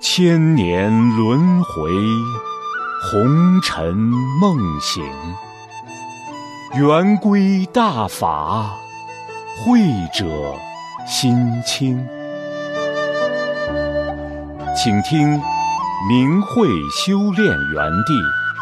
千年轮回，红尘梦醒。圆规大法，慧者心清。请听明慧修炼园地。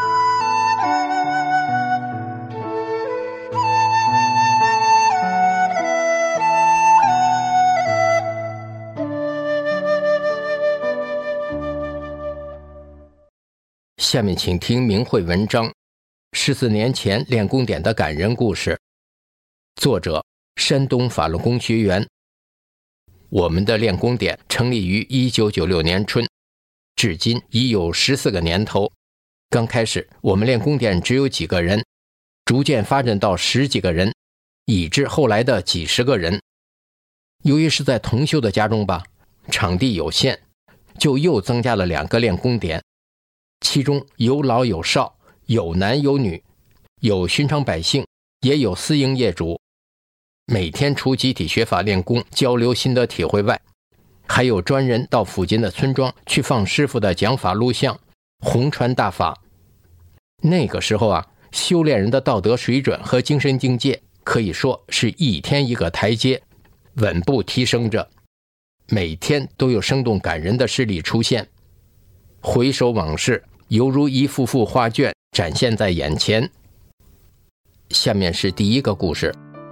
下面请听明慧文章14年前练功点的感人故事，作者山东法轮功学员。我们的练功点成立于1996年春，至今已有14个年头。刚开始我们练功点只有几个人，逐渐发展到10几个人，以至后来的几十个人。由于是在同修的家中吧，场地有限，就又增加了2个练功点，其中有老有少，有男有女，有寻常百姓，也有私营业主。每天除集体学法练功交流心得体会外，还有专人到附近的村庄去放师傅的讲法录像，弘传大法。那个时候修炼人的道德水准和精神境界可以说是一天一个台阶，稳步提升着，每天都有生动感人的事例出现。回首往事，犹如一幅幅画卷展现在眼前。下面是第一个故事。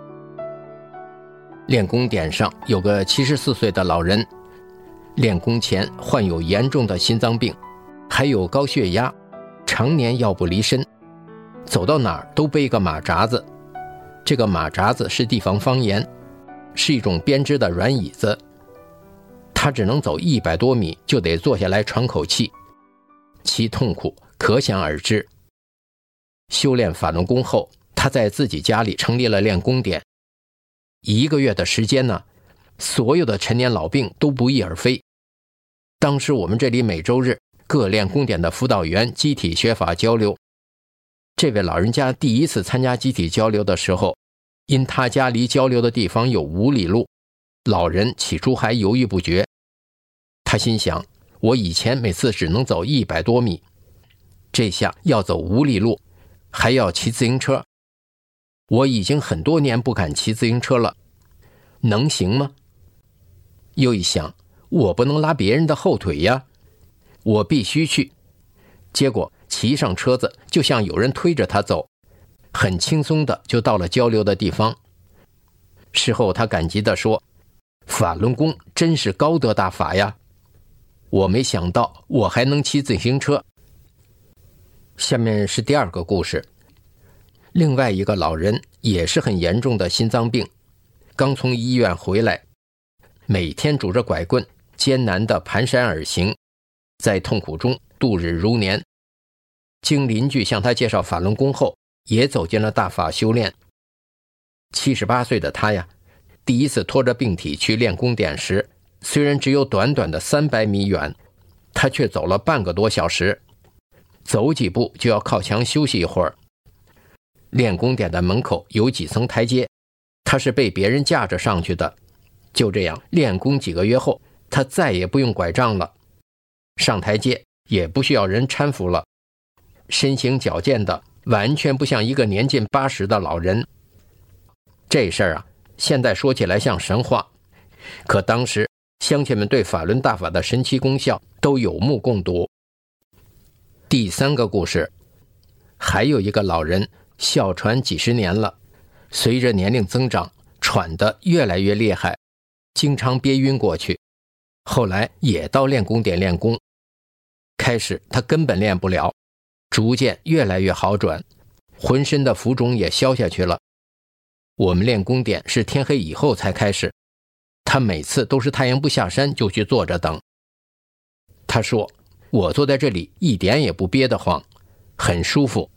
练功点上有个74岁的老人，练功前患有严重的心脏病，还有高血压，常年药不离身，走到哪儿都背个马扎子。这个马扎子是地方方言，是一种编织的软椅子，他只能走100多米就得坐下来喘口气，其痛苦可想而知。修炼法轮功后，他在自己家里成立了练功点。1个月的时间呢，所有的陈年老病都不翼而飞。当时我们这里每周日各练功点的辅导员集体学法交流。这位老人家第一次参加集体交流的时候，因他家离交流的地方有5里路，老人起初还犹豫不决。他心想，我以前每次只能走100多米，这下要走5里路，还要骑自行车。我已经很多年不敢骑自行车了，能行吗？又一想，我不能拉别人的后腿呀，我必须去。结果骑上车子，就像有人推着他走，很轻松的就到了交流的地方。事后他感激地说，法轮功真是高德大法呀，我没想到我还能骑自行车。下面是第2个故事。另外一个老人也是很严重的心脏病，刚从医院回来，每天拄着拐棍艰难地蹒跚而行，在痛苦中度日如年。经邻居向他介绍法轮功后，也走进了大法修炼。78岁的他呀，第一次拖着病体去练功点时，虽然只有短短的300米远，他却走了半个多小时，走几步就要靠墙休息一会儿。练功点的门口有几层台阶，他是被别人架着上去的。就这样练功几个月后，他再也不用拐杖了，上台阶也不需要人搀扶了，身形矫健的完全不像一个年近80的老人。这事儿现在说起来像神话，可当时乡亲们对法轮大法的神奇功效都有目共睹。第3个故事，还有一个老人哮喘几十年了，随着年龄增长，喘得越来越厉害，经常憋晕过去。后来也到练功点练功，开始他根本练不了，逐渐越来越好转，浑身的浮肿也消下去了。我们练功点是天黑以后才开始，他每次都是太阳不下山就去坐着等。他说，我坐在这里一点也不憋得慌，很舒服。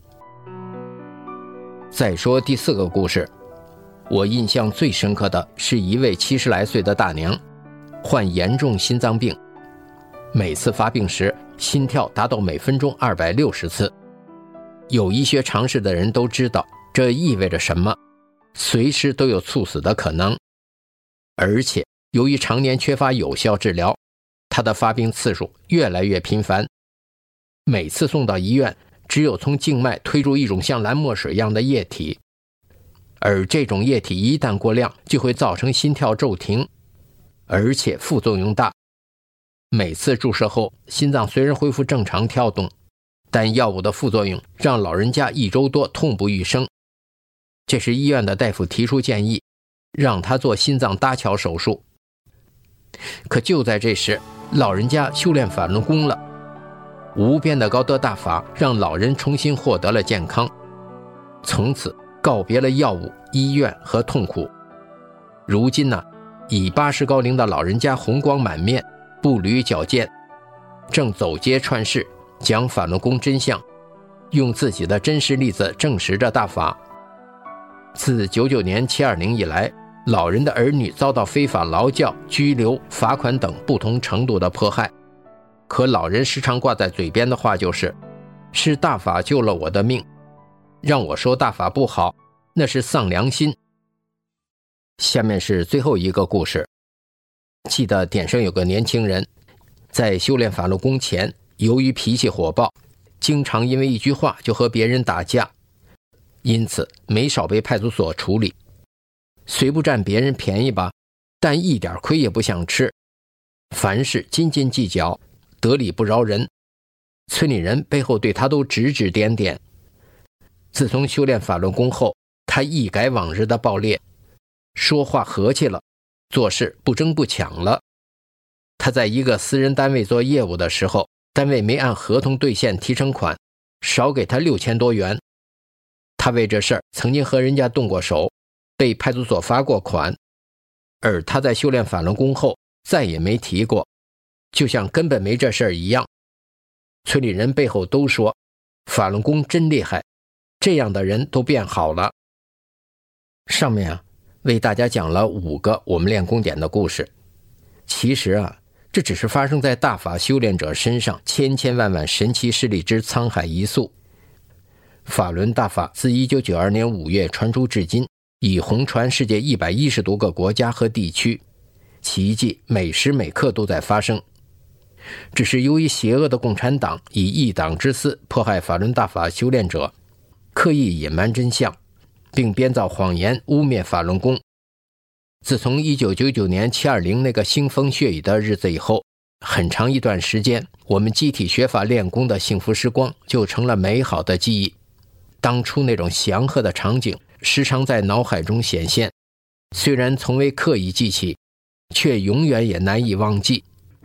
再说第4个故事，我印象最深刻的是一位70来岁的大娘，患严重心脏病，每次发病时心跳达到每分钟260次。有医学常识的人都知道这意味着什么，随时都有猝死的可能。而且由于常年缺乏有效治疗， 他的发病次数越来越频繁，每次送到医院，只有从静脉推出一种像蓝墨水一样的液体，而这种液体一旦过量，就会造成心跳骤停，而且副作用大。每次注射后，心脏虽然恢复正常跳动，但药物的副作用让老人家1周多痛不欲生。这时医院的大夫提出建议，让他做心脏搭桥手术。可就在这时，老人家修炼法轮功了，无边的高德大法让老人重新获得了健康，从此告别了药物、医院和痛苦。如今呢，已80高龄的老人家红光满面，步履矫健，正走街串市讲法轮功真相，用自己的真实例子证实着大法。自99年720以来，老人的儿女遭到非法劳教、拘留、罚款等不同程度的迫害，可老人时常挂在嘴边的话就是大法救了我的命，让我说大法不好，那是丧良心。下面是最后一个故事。记得点上有个年轻人，在修炼法轮功前，由于脾气火爆，经常因为一句话就和别人打架，因此没少被派出所处理。虽不占别人便宜吧，但一点亏也不想吃，凡事斤斤计较，得理不饶人，村里人背后对他都指指点点。自从修炼法轮功后，他一改往日的暴烈，说话和气了，做事不争不抢了。他在一个私人单位做业务的时候，单位没按合同兑现提成款，少给他6000多元。他为这事儿曾经和人家动过手，被派出所罚过款，而他在修炼法轮功后再也没提过，就像根本没这事儿一样。村里人背后都说法轮功真厉害，这样的人都变好了。上面为大家讲了5个我们练功点的故事，其实这只是发生在大法修炼者身上千千万万神奇事例之沧海一粟。法轮大法自1992年5月传出至今，已红传世界110多个国家和地区，奇迹每时每刻都在发生。只是由于邪恶的共产党以一党之私迫害法轮大法修炼者，刻意隐瞒真相，并编造谎言污蔑法轮功。自从1999年720那个腥风血雨的日子以后，很长一段时间，我们集体学法练功的幸福时光就成了美好的记忆。当初那种祥和的场景时常在脑海中显现，虽然从未刻意记起，却永远也难以忘记。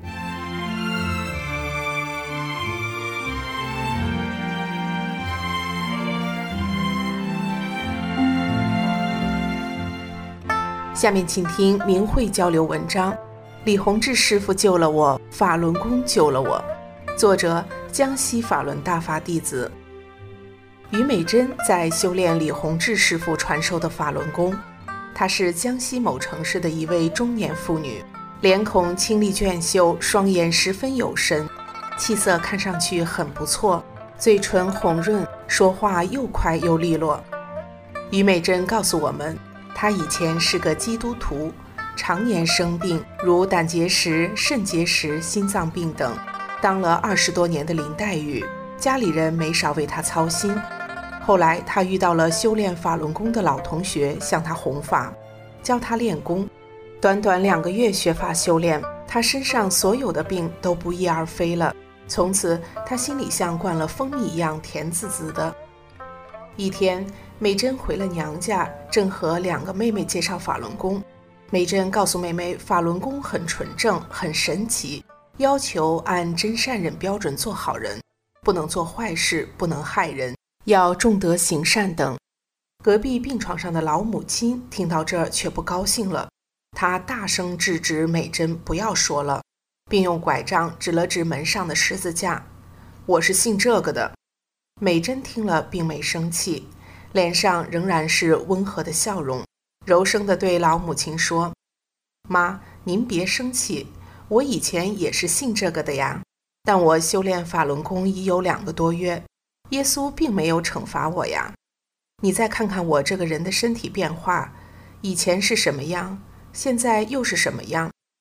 下面请听明慧交流文章，李洪志师傅救了我，法轮功救了我。作者江西法轮大法弟子于美珍，在修炼李洪志师傅传授的法轮功。她是江西某城市的一位中年妇女，脸孔清丽娟秀，双眼十分有神，气色看上去很不错，嘴唇红润，说话又快又利落。于美珍告诉我们，她以前是个基督徒，常年生病，如胆结石、肾结石、心脏病等，当了20多年的林黛玉，家里人没少为她操心。后来她遇到了修炼法轮功的老同学，向她弘法，教她练功。短短2个月学法修炼，她身上所有的病都不翼而飞了。从此她心里像灌了蜂蜜一样甜滋滋的。一天，美珍回了娘家，正和2个妹妹介绍法轮功。美珍告诉妹妹，法轮功很纯正，很神奇，要求按真善忍标准做好人，不能做坏事，不能害人，要重德行善等。隔壁病床上的老母亲听到这儿却不高兴了，她大声制止美珍不要说了，并用拐杖指了指门上的十字架：“我是信这个的。”美珍听了并没生气，脸上仍然是温和的笑容，柔声地对老母亲说：“妈，您别生气，我以前也是信这个的呀，但我修炼法轮功已有2个多月，耶稣并没有惩罚我呀。你再看看我这个人的身体变化，以前是什么样，现在又是什么样，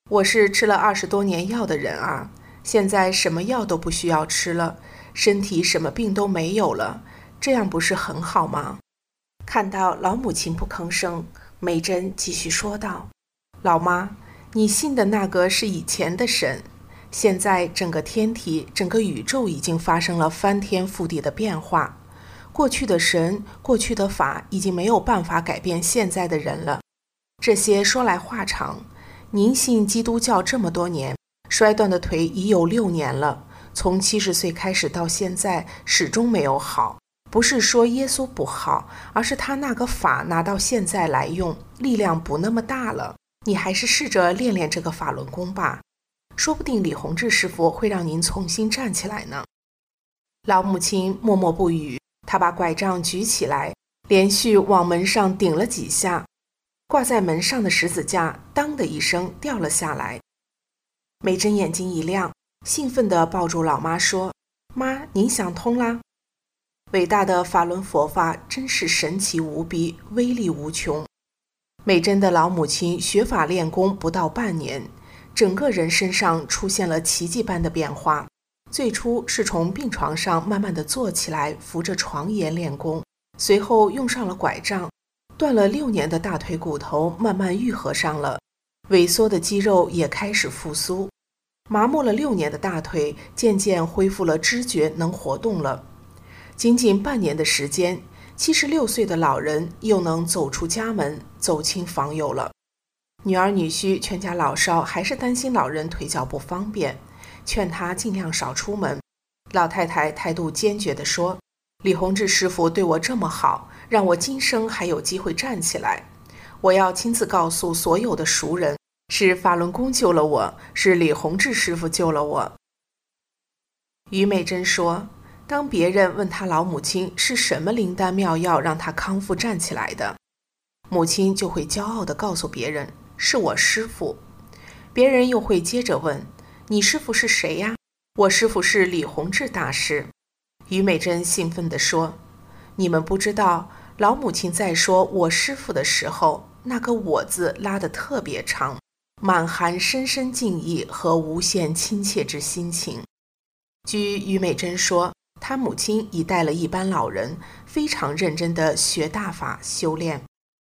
我是吃了20多年药的人啊，现在什么药都不需要吃了，身体什么病都没有了，这样不是很好吗？看到老母亲不吭声，梅珍继续说道：老妈，你信的那个是以前的神，现在整个天体、整个宇宙已经发生了翻天覆地的变化，过去的神、过去的法已经没有办法改变现在的人了。这些说来话长，您信基督教这么多年，摔断的腿已有6年了，从70岁开始到现在始终没有好。不是说耶稣不好，而是他那个法拿到现在来用，力量不那么大了。你还是试着练练这个法轮功吧，说不定李洪志师傅会让您重新站起来呢。老母亲默默不语，她把拐杖举起来，连续往门上顶了几下，挂在门上的十字架当的一声掉了下来。梅珍眼睛一亮，兴奋地抱住老妈说：妈，您想通啦？伟大的法轮佛法真是神奇无比，威力无穷。梅珍的老母亲学法练功不到半年，整个人身上出现了奇迹般的变化。最初是从病床上慢慢地坐起来，扶着床沿练功，随后用上了拐杖，断了6年的大腿骨头慢慢愈合上了，萎缩的肌肉也开始复苏，麻木了6年的大腿渐渐恢复了知觉，能活动了。仅仅半年的时间，76岁的老人又能走出家门，走亲访友了。女儿女婿全家老少还是担心老人腿脚不方便，劝他尽量少出门。老太太态度坚决地说：李洪志师傅对我这么好，让我今生还有机会站起来，我要亲自告诉所有的熟人，是法轮功救了我，是李洪志师傅救了我。于美珍说，当别人问他老母亲是什么灵丹妙药让他康复站起来的，母亲就会骄傲地告诉别人，是我师父。别人又会接着问，你师父是谁呀？我师父是李洪志大师。于美珍兴奋地说，你们不知道，老母亲在说我师父的时候，那个我字拉得特别长，满含深深敬意和无限亲切之心情。据于美珍说，她母亲已带了一班老人，非常认真地学大法修炼。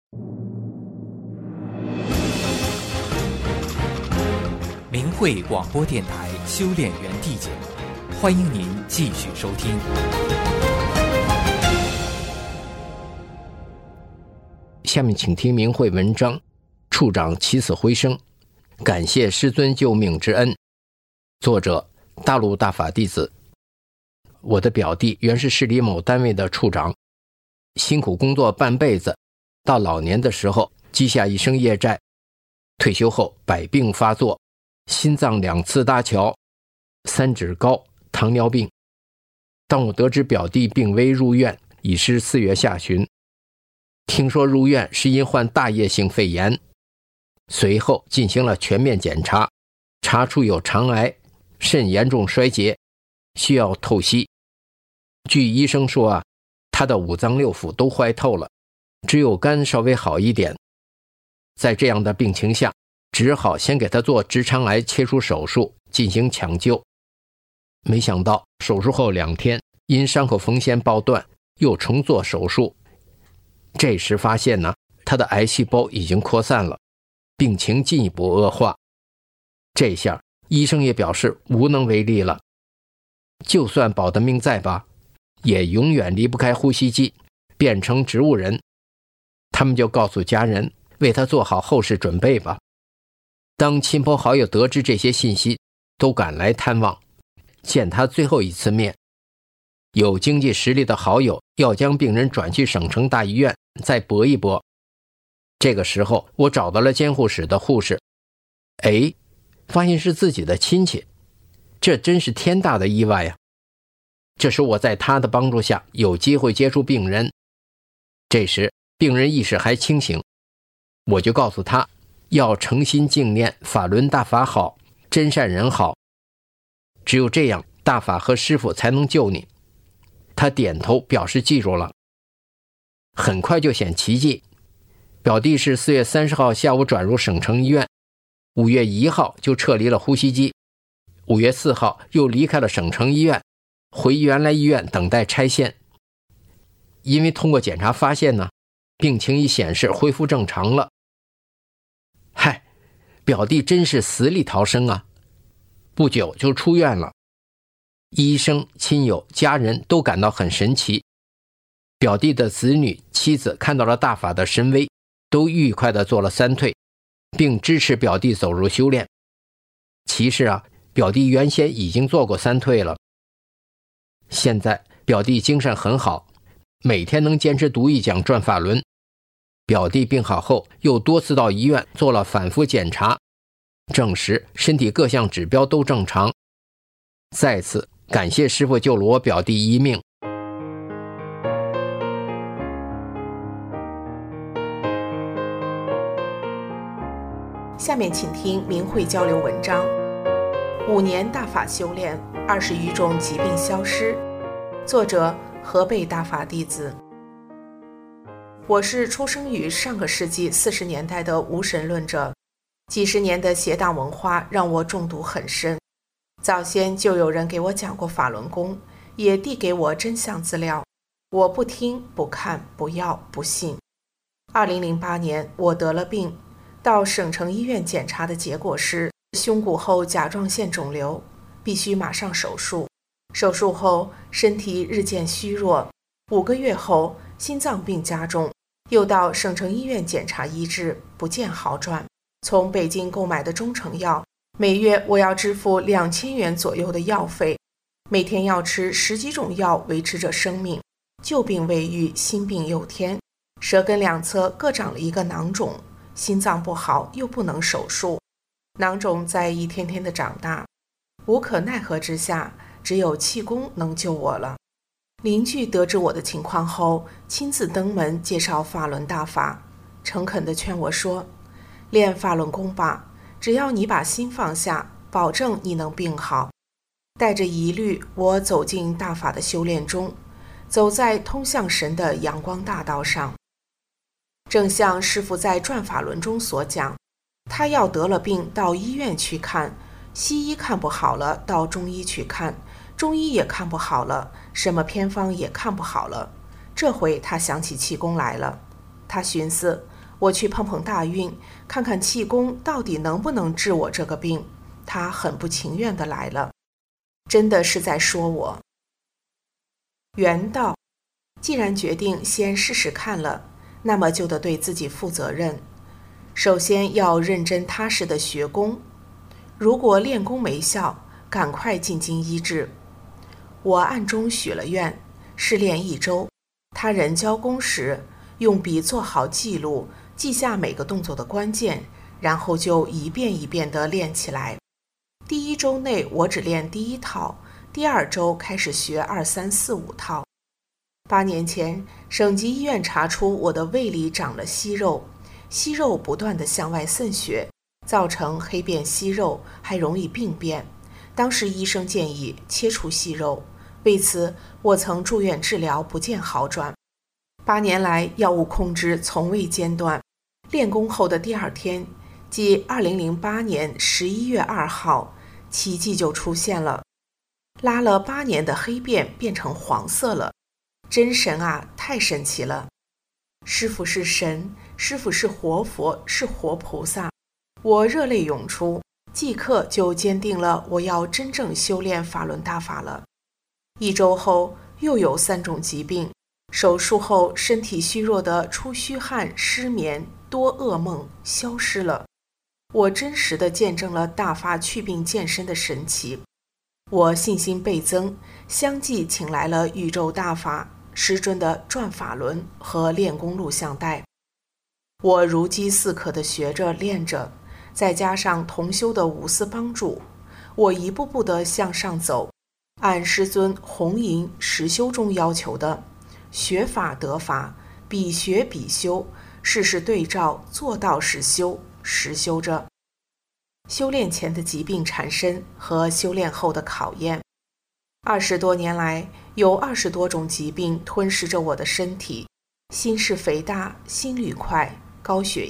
明慧广播电台修炼园地节目，欢迎您继续收听。 下面请听明慧文章，处长起死回生，感谢师尊救命之恩。作者大陆大法弟子。我的表弟原是市里某单位的处长，辛苦工作半辈子，到老年的时候积下一生业债，退休后百病发作，心脏2次搭桥，3指高，糖尿病。当我得知表弟病危入院，已是4月下旬，听说入院是因患大叶性肺炎，随后进行了全面检查，查出有肠癌，肾严重衰竭，需要透析。据医生说他的5脏6腑都坏透了，只有肝稍微好一点。在这样的病情下，只好先给他做直肠癌切除手术进行抢救。没想到手术后2天，因伤口缝线爆断，又重做手术。这时发现他的癌细胞已经扩散了，病情进一步恶化。这下医生也表示无能为力了，就算保的命在吧，也永远离不开呼吸机，变成植物人。他们就告诉家人，为他做好后事准备吧。当亲朋好友得知这些信息，都赶来探望，见他最后一次面。有经济实力的好友要将病人转去省城大医院再搏一搏。这个时候我找到了监护室的护士，发现是自己的亲戚，这真是天大的意外呀！这时我在他的帮助下有机会接触病人。这时病人意识还清醒，我就告诉他要诚心敬念法轮大法好，真善人好，只有这样大法和师父才能救你。他点头表示记住了。很快就显奇迹，表弟是4月30号下午转入省城医院， 5月1号就撤离了呼吸机，5月4号又离开了省城医院，回原来医院等待拆线。因为通过检查发现呢，病情已显示恢复正常了。嗨，表弟真是死里逃生啊，不久就出院了。医生、亲友、家人都感到很神奇。表弟的子女、妻子看到了大法的神威，都愉快地做了3退，并支持表弟走入修炼。其实啊，表弟原先已经做过3退了。现在表弟精神很好，每天能坚持读1讲转法轮。表弟病好后，又多次到医院做了反复检查，证实身体各项指标都正常。再次感谢师父救了我表弟一命。 下面请听明慧交流文章：5年大法修炼，20余种疾病消失。作者：河北大法弟子。我是出生于上个世纪40年代的无神论者，几十年的邪党文化让我中毒很深。早先就有人给我讲过法轮功，也递给我真相资料，我不听、不看、不要、不信。2008年我得了病，到省城医院检查的结果是胸骨后甲状腺肿瘤，必须马上手术。手术后身体日渐虚弱，5个月后心脏病加重，又到省城医院检查医治，不见好转。从北京购买的中成药，每月我要支付2000元左右的药费，每天要吃10几种药维持着生命。旧病未愈，新病又添，舌根两侧各长了一个囊肿，心脏不好又不能手术，囊肿在一天天的长大，无可奈何之下，只有气功能救我了。邻居得知我的情况后，亲自登门介绍法轮大法，诚恳地劝我说：练法轮功吧，只要你把心放下，保证你能病好。带着疑虑，我走进大法的修炼中，走在通向神的阳光大道上。正像师父在转法轮中所讲，他要得了病到医院去看，西医看不好了到中医去看，中医也看不好了，什么偏方也看不好了。这回他想起气功来了，他寻思，我去碰碰大运，看看气功到底能不能治我这个病。他很不情愿地来了，真的是在说我。缘道，既然决定先试试看了，那么就得对自己负责任。首先要认真踏实地学功，如果练功没效，赶快进京医治。我暗中许了愿，试练1周，他人教功时用笔做好记录，记下每个动作的关键，然后就一遍一遍地练起来。第1周内我只练第1套，第2周开始学2、3、4、5套。8年前，省级医院查出我的胃里长了息肉，息肉不断地向外渗血，造成黑便息肉，还容易病变。当时医生建议切除息肉，为此我曾住院治疗，不见好转。8年来药物控制从未间断。练功后的第2天，即2008年11月2号，奇迹就出现了，拉了8年的黑便变成黄色了。真神啊，太神奇了！师父是神，师父是活佛，是活菩萨。我热泪涌出，即刻就坚定了我要真正修炼法轮大法了。1周后又有3种疾病，手术后身体虚弱的出虚汗、失眠、多噩梦消失了。我真实地见证了大法祛病健身的神奇，我信心倍增，相继请来了宇宙大法师尊的转法轮和练功录像带。我如饥似渴地学着练着，再加上同修的无私帮助，我一步步地向上走，按师尊弘淫实修中要求的，学法得法，比学比修，事事对照，做到实修，实修着。修炼前的疾病缠身和修炼后的考验，20多年来有20多种疾病吞噬着我的身体，心室肥大、心率快、高血压、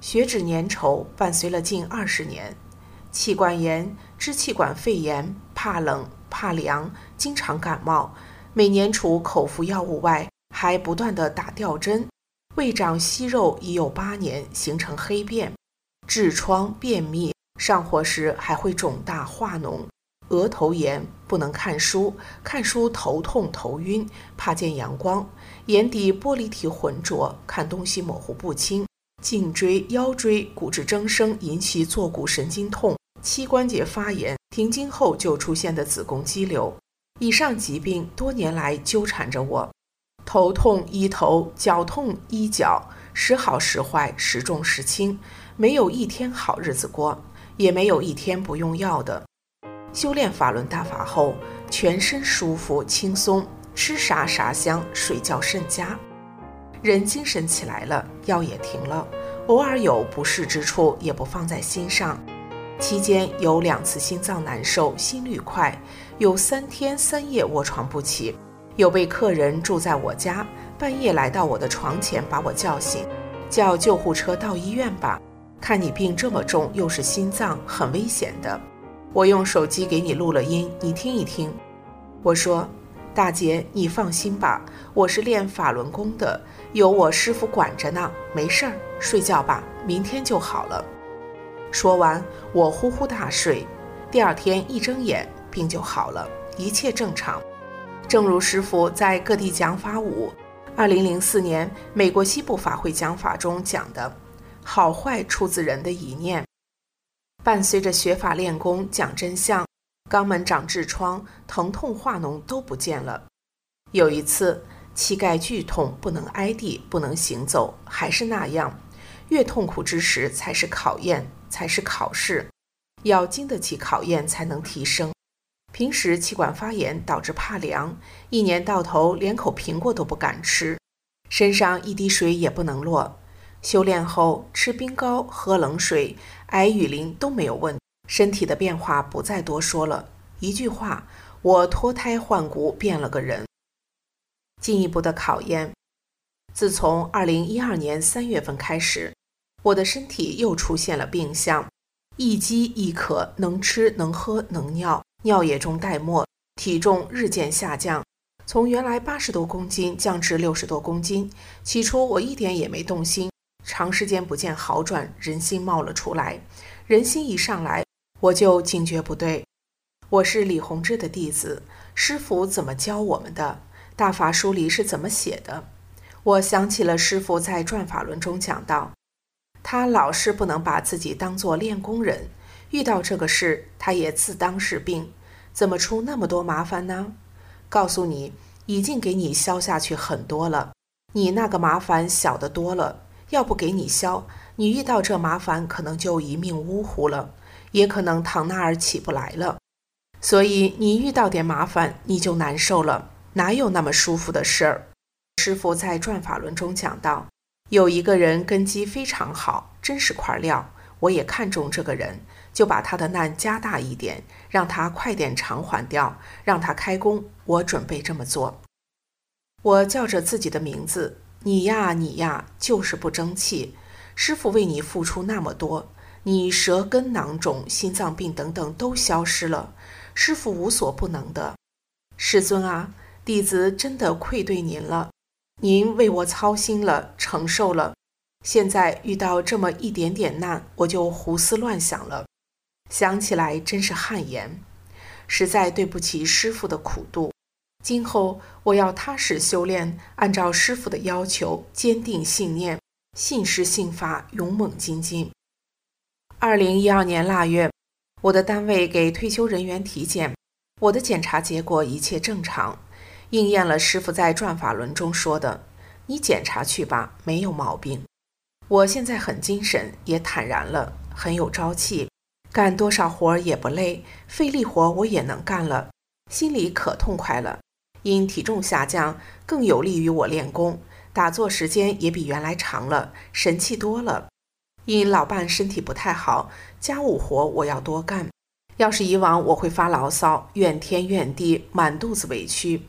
血脂粘稠伴随了近20年，气管炎、支气管肺炎，怕冷怕凉，经常感冒，每年除口服药物外，还不断地打吊针，胃长息肉已有8年，形成黑便，痔疮、便秘，上火时还会肿大化脓，额头炎，不能看书，看书头痛头晕，怕见阳光，眼底玻璃体浑浊，看东西模糊不清，颈椎、腰椎骨质增生引起坐骨神经痛，膝关节发炎，停经后就出现的子宫肌瘤。以上疾病多年来纠缠着我，头痛医头，脚痛医脚，时好时坏，时重时轻，没有一天好日子过，也没有一天不用药的。修炼法轮大法后，全身舒服轻松，吃啥啥香，睡觉甚佳，人精神起来了，药也停了，偶尔有不适之处也不放在心上。期间有2次心脏难受，心率快，有3天3夜卧床不起，有被客人住在我家，半夜来到我的床前把我叫醒，叫救护车到医院吧，看你病这么重，又是心脏，很危险的。我用手机给你录了音，你听一听。我说，大姐，你放心吧，我是练法轮功的，有我师傅管着呢，没事儿，睡觉吧，明天就好了。说完，我呼呼大睡，第2天一睁眼，病就好了，一切正常。正如师父在各地讲法舞，2004年美国西部法会讲法中讲的，好坏出自人的一念。伴随着学法练功讲真相，肛门长痔疮，疼痛化脓都不见了。有一次膝盖剧痛，不能挨地，不能行走，还是那样，越痛苦之时才是考验，才是考试，要经得起考验才能提升。平时气管发炎导致怕凉，一年到头连口苹果都不敢吃，身上一滴水也不能落。修炼后吃冰糕，喝冷水，挨雨淋都没有问题，身体的变化不再多说了，一句话，我脱胎换骨，变了个人。进一步的考验，自从2012年3月份开始，我的身体又出现了病象，易饥易渴，能吃能喝能尿，尿液中带沫，体重日渐下降，从原来80多公斤降至60多公斤。起初我一点也没动心，长时间不见好转，人心冒了出来。人心一上来，我就警觉不对。我是李洪志的弟子，师父怎么教我们的？大法书里是怎么写的？我想起了师父在转法轮中讲到，他老是不能把自己当作练功人，遇到这个事他也自当是病，怎么出那么多麻烦呢？告诉你，已经给你消下去很多了，你那个麻烦小得多了，要不给你消，你遇到这麻烦可能就一命呜呼了，也可能躺那儿起不来了。所以你遇到点麻烦你就难受了，哪有那么舒服的事儿？师父在转法轮中讲到，有一个人根基非常好，真是块料，我也看中这个人，就把他的难加大一点，让他快点偿还掉，让他开工，我准备这么做。我叫着自己的名字，你呀你呀，就是不争气，师父为你付出那么多，你舌根囊肿、心脏病等等都消失了，师父无所不能的。师尊啊，弟子真的愧对您了，您为我操心了，承受了，现在遇到这么一点点难，我就胡思乱想了，想起来真是汗颜，实在对不起师父的苦度，今后我要踏实修炼，按照师父的要求，坚定信念，信师信法，勇猛精进。2012年腊月，我的单位给退休人员体检，我的检查结果一切正常，应验了师父在转法轮中说的，你检查去吧，没有毛病。我现在很精神，也坦然了，很有朝气，干多少活也不累，费力活我也能干了，心里可痛快了。因体重下降，更有利于我练功，打坐时间也比原来长了，神气多了。因老伴身体不太好，家务活我要多干，要是以往我会发牢骚，怨天怨地，满肚子委屈。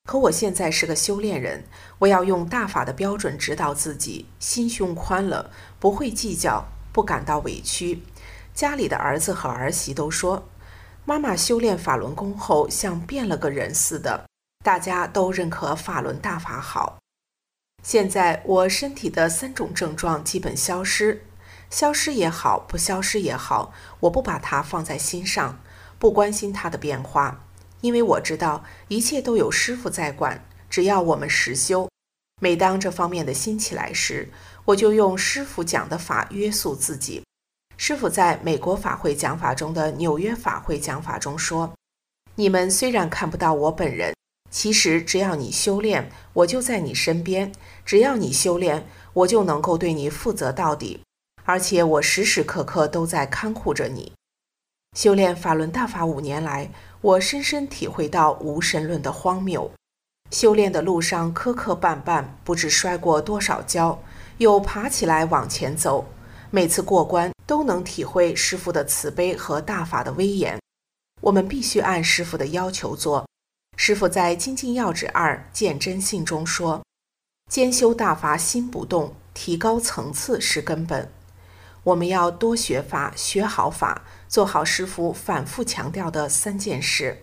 可我现在是个修炼人，我要用大法的标准指导自己，心胸宽了，不会计较，不感到委屈。家里的儿子和儿媳都说，妈妈修炼法轮功后像变了个人似的，大家都认可法轮大法好。现在我身体的3种症状基本消失，消失也好，不消失也好，我不把它放在心上，不关心它的变化，因为我知道一切都有师父在管，只要我们实修。每当这方面的心起来时，我就用师父讲的法约束自己。师父在美国法会讲法中的纽约法会讲法中说，你们虽然看不到我本人，其实只要你修炼，我就在你身边，只要你修炼，我就能够对你负责到底，而且我时时刻刻都在看护着你。修炼法轮大法5年来，我深深体会到无神论的荒谬。修炼的路上磕磕绊绊，不知摔过多少跤，又爬起来往前走，每次过关都能体会师父的慈悲和大法的威严。我们必须按师父的要求做。师父在《精进要旨2见真信》中说，兼修大法心不动，提高层次是根本。我们要多学法，学好法，做好师父反复强调的3件事。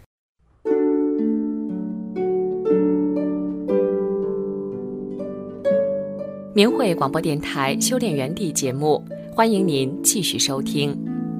明慧广播电台修炼园地节目，欢迎您继续收听。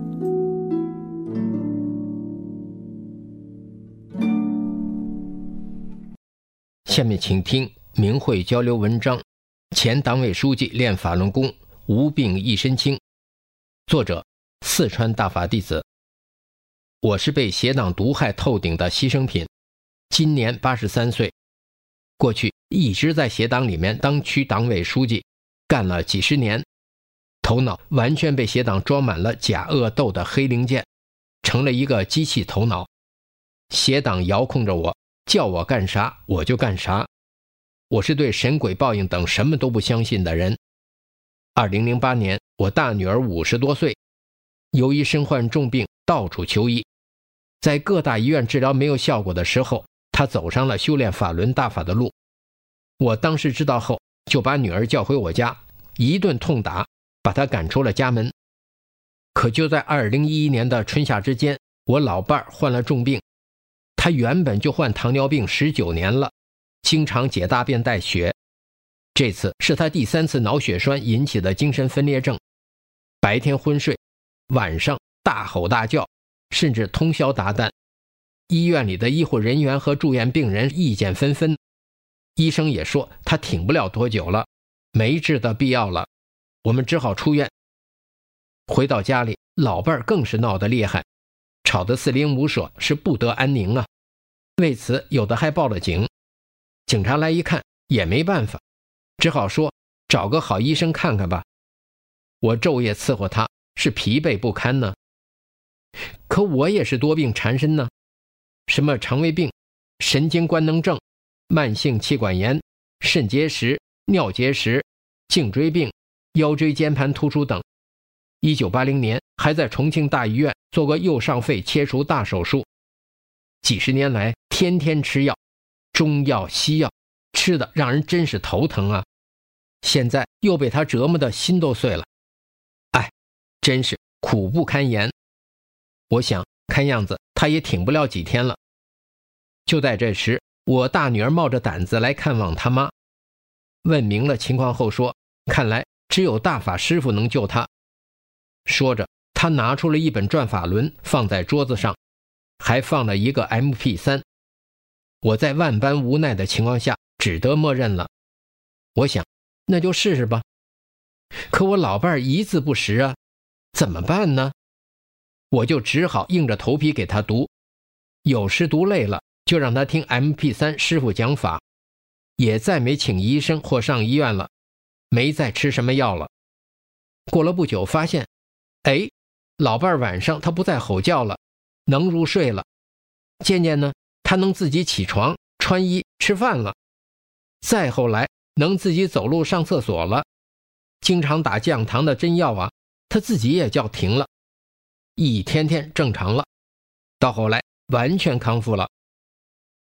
下面请听明慧交流文章，前党委书记练法轮功，无病一身轻。作者四川大法弟子。我是被邪党毒害透顶的牺牲品，今年83岁，过去一直在邪党里面当区党委书记，干了几十年，头脑完全被邪党装满了假恶斗的黑零件，成了一个机器头脑。邪党遥控着我，叫我干啥我就干啥。我是对神鬼报应等什么都不相信的人。2008年，我大女儿50多岁，由于身患重病，到处求医，在各大医院治疗没有效果的时候，她走上了修炼法轮大法的路。我当时知道后，就把女儿叫回我家，一顿痛打，把她赶出了家门。可就在2011年的春夏之间，我老伴儿患了重病。他原本就患糖尿病19年了，经常解大便带血。这次是他第3次脑血栓引起的精神分裂症，白天昏睡，晚上大吼大叫，甚至通宵达旦。医院里的医护人员和住院病人意见纷纷，医生也说他挺不了多久了，没治的必要了，我们只好出院。回到家里，老伴儿更是闹得厉害，吵得四邻五舍，是不得安宁啊。为此有的还报了警，警察来一看也没办法，只好说找个好医生看看吧。我昼夜伺候他，是疲惫不堪呢。可我也是多病缠身呢，什么肠胃病、神经官能症、慢性气管炎、肾结石、尿结石、颈椎病、腰椎间盘突出等。1980年还在重庆大医院做过右上肺切除大手术。几十年来天天吃药，中药西药，吃的让人真是头疼啊。现在又被他折磨的心都碎了，哎，真是苦不堪言。我想看样子他也挺不了几天了。就在这时，我大女儿冒着胆子来看望他妈，问明了情况后说，看来只有大法师父能救他。说着，他拿出了一本转法轮放在桌子上，还放了一个 MP3。 我在万般无奈的情况下只得默认了。我想那就试试吧。可我老伴儿一字不识啊，怎么办呢？我就只好硬着头皮给他读，有时读累了就让他听 MP3 师傅讲法，也再没请医生或上医院了，没再吃什么药了。过了不久发现，哎，老伴儿晚上他不再吼叫了，能入睡了。渐渐呢，他能自己起床、穿衣、吃饭了。再后来能自己走路上厕所了。经常打降糖的针药啊，他自己也叫停了。一天天正常了，到后来完全康复了。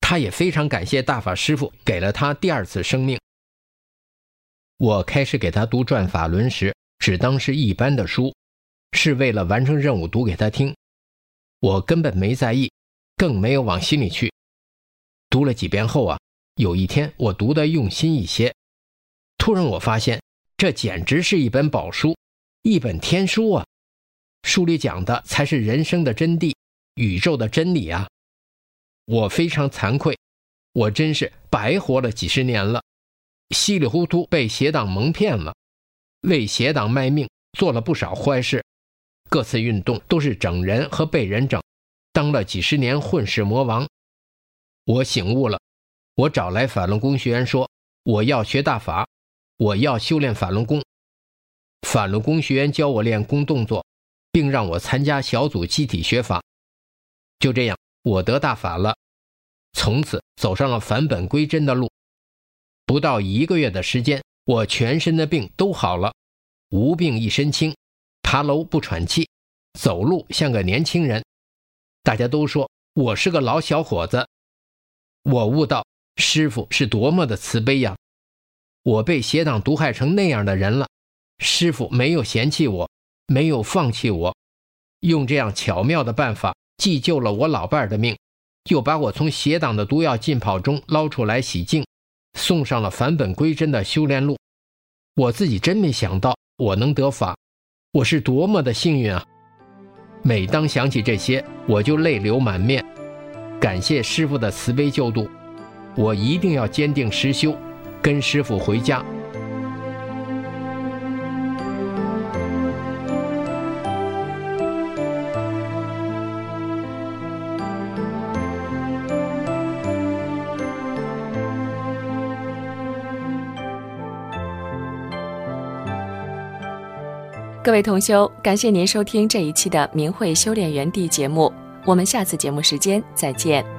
他也非常感谢大法师父给了他第二次生命。我开始给他读转法轮时，只当是一般的书，是为了完成任务读给他听，我根本没在意，更没有往心里去。读了几遍后啊，有一天我读得用心一些，突然我发现这简直是一本宝书，一本天书啊！书里讲的才是人生的真谛，宇宙的真理啊！我非常惭愧，我真是白活了几十年了，稀里糊涂被邪党蒙骗了，为邪党卖命，做了不少坏事，各次运动都是整人和被人整，当了几十年混世魔王。我醒悟了，我找来法轮功学员说，我要学大法，我要修炼法轮功。法轮功学员教我练功动作，并让我参加小组集体学法。就这样，我得大法了，从此走上了返本归真的路。不到1个月的时间，我全身的病都好了，无病一身轻，爬楼不喘气，走路像个年轻人。大家都说我是个老小伙子。我悟到师父是多么的慈悲呀！我被邪党毒害成那样的人了，师父没有嫌弃我，没有放弃我，用这样巧妙的办法，既救了我老伴儿的命，又把我从邪党的毒药浸泡中捞出来洗净，送上了返本归真的修炼路。我自己真没想到我能得法，我是多么的幸运啊！每当想起这些，我就泪流满面。感谢师父的慈悲救度，我一定要坚定实修，跟师父回家。 各位同修，感谢您收听这一期的明慧修炼园地节目，我们下次节目时间再见。